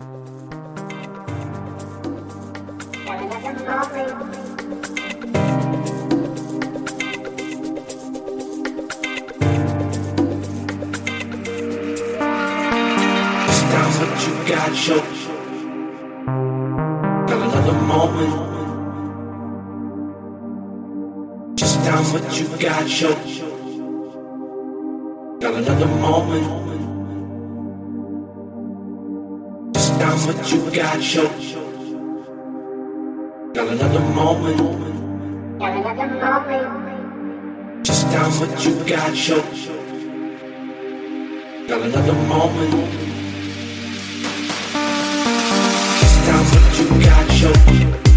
What you got, show. Got another moment. Just down what you got, show. Got another moment. Just down what you got, show. Got another moment. Just down what you got, show. Got another moment. Down what you got, show.